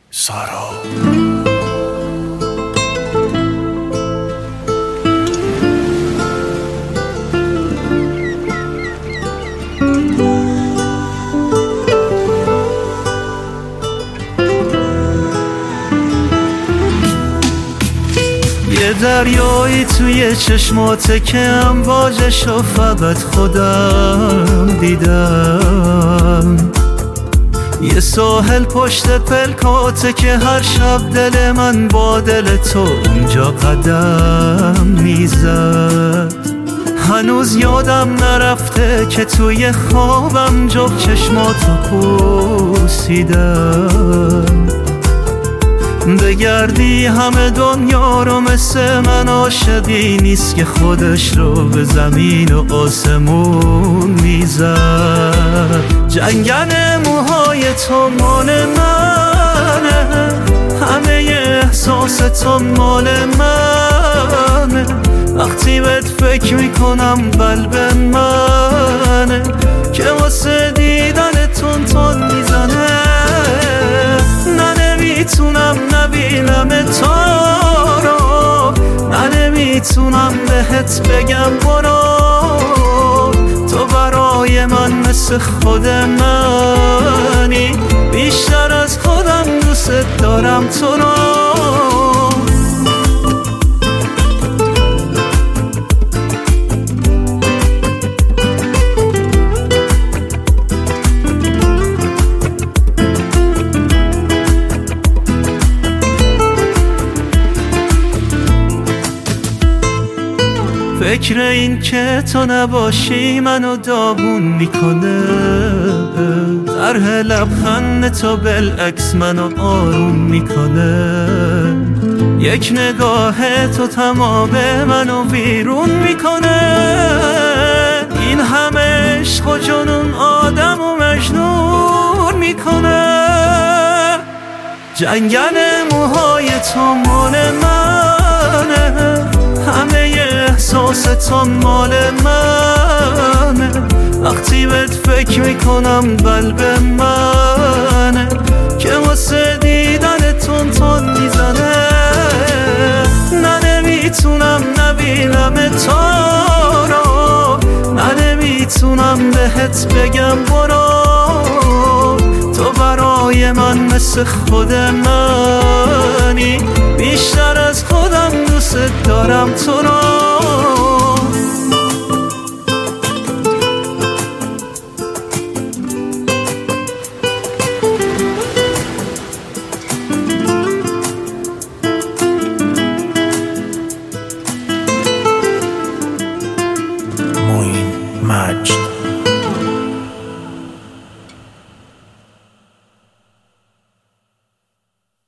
سارا. یه دریایی توی چشماته که امواجشو فقط خودم دیدم، یه ساحل پشت پلکاته که هر شب دل من با دل تو اونجا قدم میزد. هنوز یادم نرفته که توی خوابم جفت چشماتو پوسیدم. بگردی همه دنیا رو مثل من عاشقی نیست که خودش رو به زمین و آسمون میزد. جنگل موهای تو مال منه، همه احساس تو مال منه. وقتی بهت فکر میکنم قلب منه که واسه دیدن تون میزنه. نمیتونم نبینم تو رو، نمیتونم بهت بگم برو. تو برای من مثل خود منی، بیشتر از خودم دوست دارم تو رو. فکر این که تو نباشی منو داغون میکنه، طرح لبخند تو بالعکس منو آروم میکنه. یک نگاه تو تمام منو بیرون میکنه. این همه عشق و جنون آدم و مجنون میکنه. جنگل موهای تو مال منه، همه احساس تو مال منه. وقتی بهت فکر میکنم قلب منه که واسه دیدن تون میزنه. نمیتونم نبینم تو رو، نمیتونم بهت بگم برو. تو برای من مثل خود منی، بیشتر از خودم دوست دارم تو رو. معین مجد.